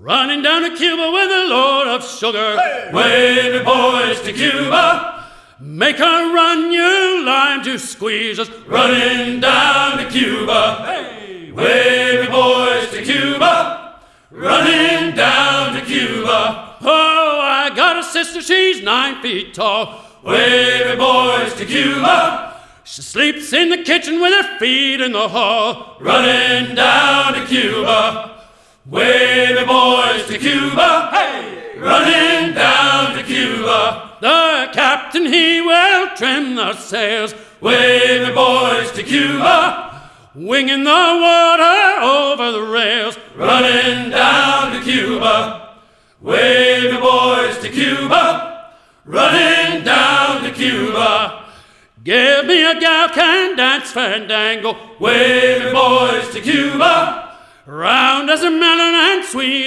Running down to Cuba with a load of sugar. Hey! Wavy boys to Cuba. Make her run, you lime juice squeezers. Running down to Cuba. Hey! Wavy boys to Cuba. Running down to Cuba. Oh, I got a sister, she's 9 feet tall. Wavy boys to Cuba. She sleeps in the kitchen with her feet in the hall. Running down to Cuba. Wavy boys to Cuba. Hey! Running down to Cuba. The captain, he will trim the sails. Wavy boys to Cuba. Winging the water over the rails. Running down to Cuba. Wavy boys to Cuba. Running down to Cuba. Give me a gal can dance fandango. Wavy boys to Cuba. Round as a melon and sweet